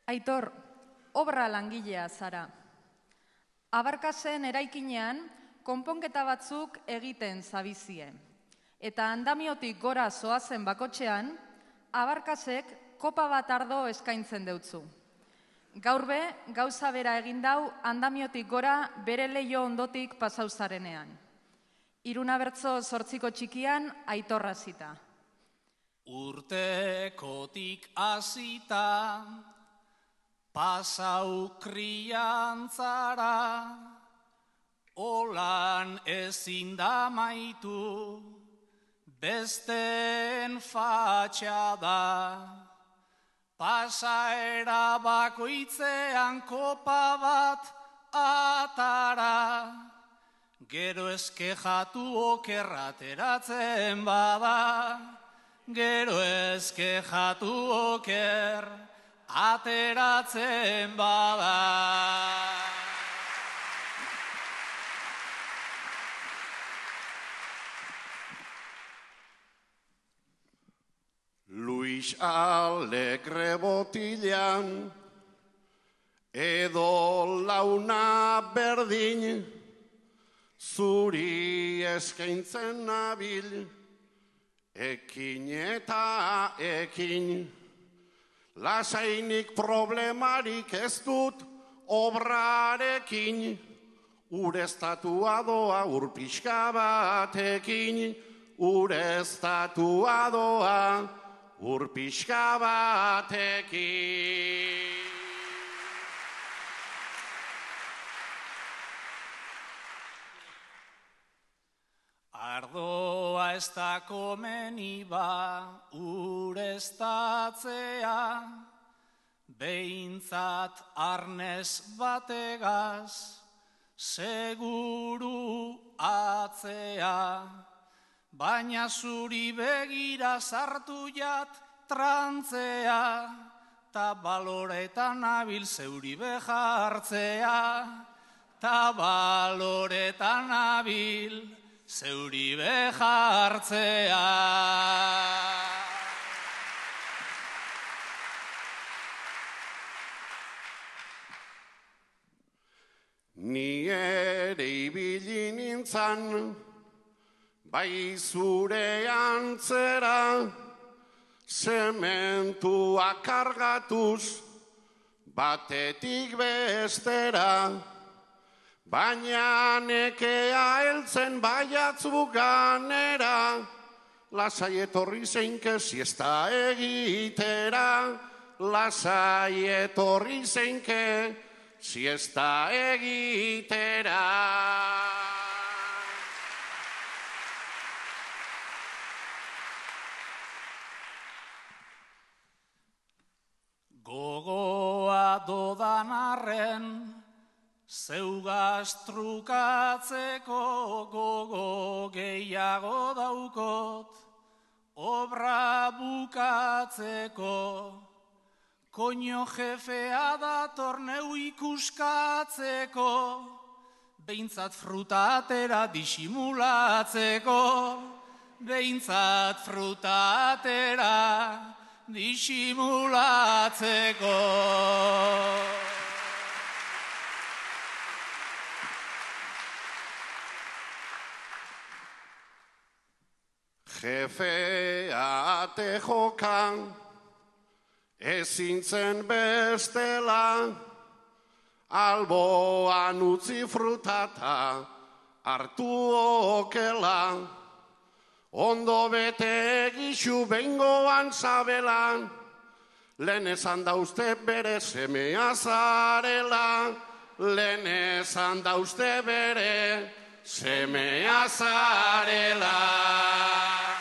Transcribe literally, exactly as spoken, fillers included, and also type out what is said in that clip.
Aitor, obra langilea zara. Abarkasen eraikinean, konponketa batzuk egiten zabizie. Eta andamiotik gora zoazen bakotxean, Abarkasek kopa bat ardo eskaintzen deutzu. Gaur be, gauza bera egin dau andamiotik gora bere leio ondotik pasauzarenean. Iruna bertzo zortziko txikian Aitorra zita. Urtekotik hasita, pasau kriantzara, olan ezin da maitu, besteen fatxada. Pasaera bakoitzean kopa bat atara, gero eskejatu okerrateratzen bada, gero eskejatu oker ateratzen bada. Luis Alegre botilan, edo launa berdin, zuri eskaintzen nabil, ekin eta ekin. Lasainik problemarik ez dut obrarekin, ureztatua doa urpixka batekin, ureztatua doa urpixka batekin. Ardoa ez da komeni ba ureztatzea, behintzat arnez bategaz seguru atzea. Baina zuri begira sartu jat trantzea, ta baloretan nabil zeuri bejartzea, ta baloretan nabil zeuri bejartzea. Ni ere ibili nintzan, bai zure antzera, zementua kargatuz, batetik bestera, baina nekea heltzen baiatzu ganera, lasai etorri zeinke siesta egitera, lasai etorri zeinke siesta egitera. Gogoa dodan arren, zeugaz trukatzeko gogo gehiago daukot, obra bukatzeko, koño jefea dator neu ikuskatzeko, behintzat fruta atera disimulatzeko, behintzat fruta atera disimulatzeko. Jefea ate jokan, ezin zen bestela, alboan utzi frutata hartu okela, ondo bete egizu bengoan zabelan, lehen esan da uste bere semea zarela, lehen esan da uste bere semea zarela.